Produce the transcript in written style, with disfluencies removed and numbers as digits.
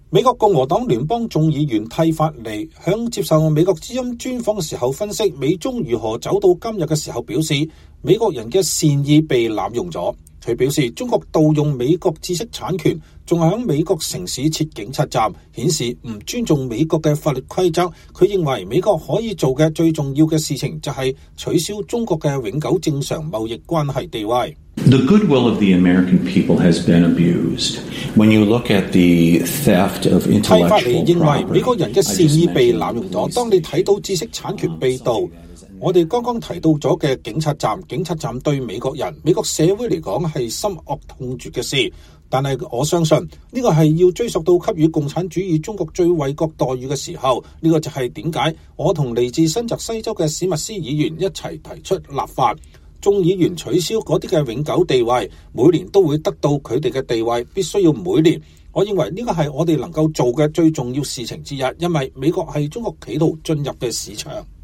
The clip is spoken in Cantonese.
美國共和黨聯邦眾議員蒂法尼響接受美國之音專訪嘅時候分析美中如何走到今日嘅時候表示，美國人嘅善意被濫用咗。佢表示中國盜用美國知識產權，仲係響美國城市設警察站，顯示唔尊重美國嘅法律規則。佢認為美國可以做嘅最重要嘅事情就係取消中國嘅永久正常貿易關係地位。 The goodwill of the American people has been abused. When you look at the theft of intellectual property， 蒂法尼認為美國人嘅善意被濫用咗。當你睇到知識產權被盜，我哋剛剛提到咗嘅警察站對美國人、美國社會嚟講係深惡痛絕嘅事。但係我相信呢個係要追溯到給予共產主義中國最惠國待遇嘅時候。呢個就係點解我同嚟自新澤西州嘅史密斯議員一齊提出立法，眾議員取消嗰啲嘅永久地位，每年都會得到佢哋嘅地位，必須要每年。我認為呢個係我哋能夠做嘅最重要事情之一，因為美國係中國企圖進入嘅市場。